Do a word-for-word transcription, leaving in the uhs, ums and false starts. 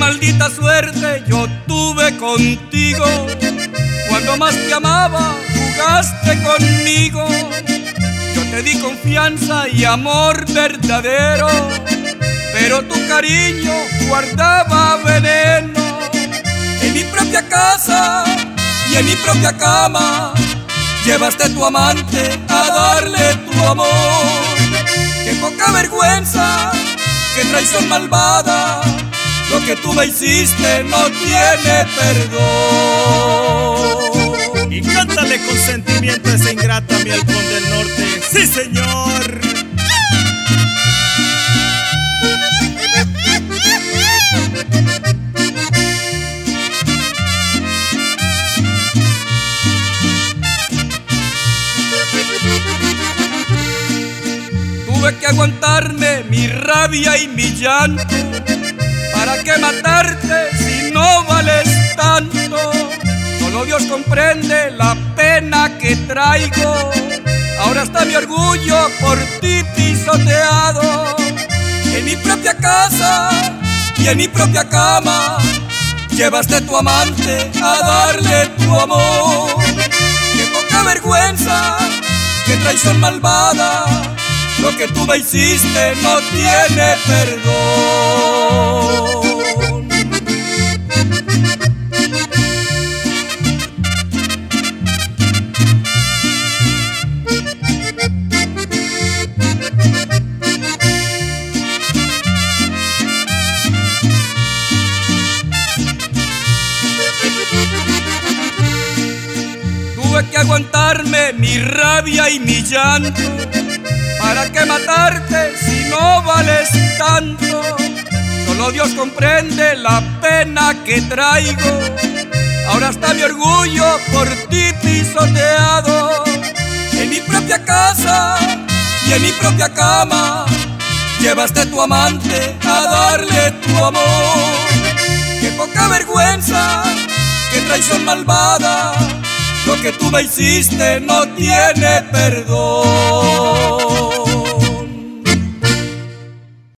maldita suerte yo tuve contigo. Cuando más te amaba, jugaste conmigo. Yo te di confianza y amor verdadero, pero tu cariño guardaba veneno. En mi propia casa y en mi propia cama llevaste tu amante a darle tu amor. Qué poca vergüenza, qué traición malvada. Lo que tú me hiciste no tiene perdón. Y cántale con sentimiento a esa ingrata, mi halcón del norte. ¡Sí, señor! Tuve que aguantarme mi rabia y mi llanto. ¿Para qué matarte si no vales tanto? Solo Dios comprende la pena que traigo. Ahora está mi orgullo por ti pisoteado. En mi propia casa y en mi propia cama llevaste tu amante a darle tu amor. Qué poca vergüenza, qué traición malvada. Lo que tú me hiciste no tiene perdón. Tuve que aguantarme mi rabia y mi llanto. ¿Para qué matarte si no vales tanto? Solo Dios comprende la pena que traigo. Ahora está mi orgullo por ti pisoteado. En mi propia casa y en mi propia cama llevaste tu amante a darle tu amor. Qué poca vergüenza, qué traición malvada. Lo que tú me hiciste no tiene perdón.